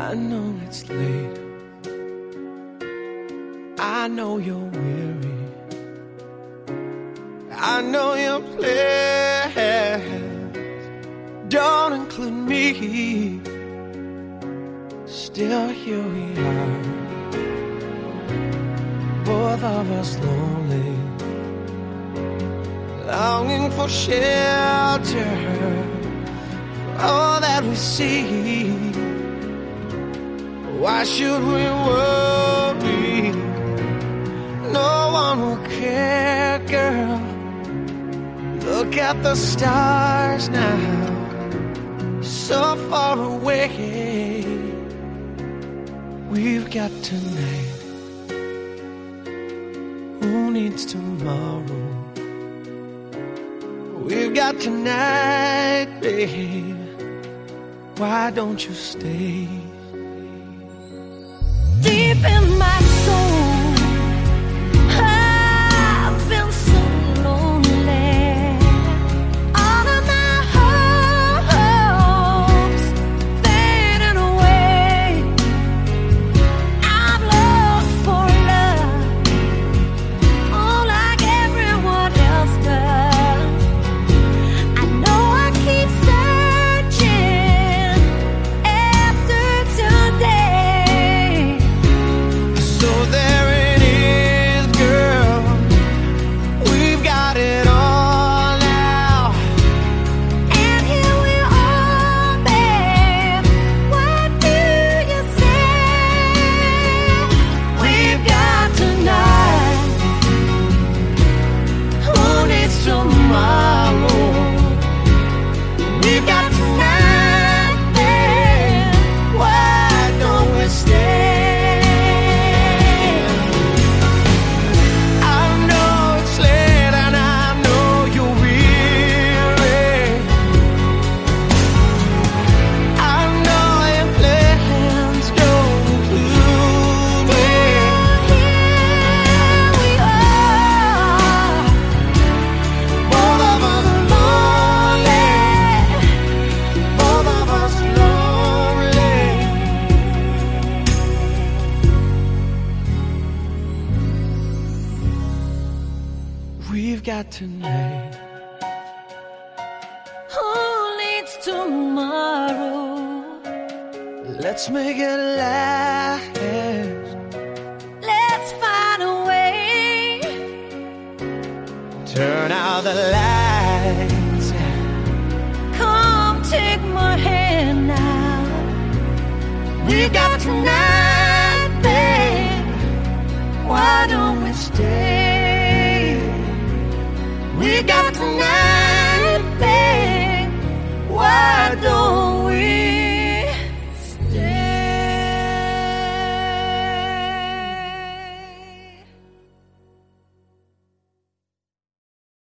I know it's late, I know you're weary, I know your plans don't include me. Still here we are, both of us lonely, longing for shelter, for all that we see. Why should we worry? No one will care, girl. Look at the stars now, so far away. We've got tonight, who needs tomorrow? We've got tonight, babe. Why don't you stay? Deep in my soul, I've been so lonely. All of my hopes fading away. I'm lost for love, oh, like everyone else does. I know I keep searching after today. So there it is, girl. We've got it all now. And here we are, babe. What do you say? We've got tonight. Who needs tomorrow? We've got tonight, babe. Why don't we stay? I know it's late and I know you're weary. I know your plans don't include me. Here we are, Both of us lonely, both of us lonely. We've got tonight. who needs tomorrow? Let's make it last. Let's find a way. Turn out the lights. Come take my hand now. We've got tonight, babe. Why don't we stay? We've got tonight.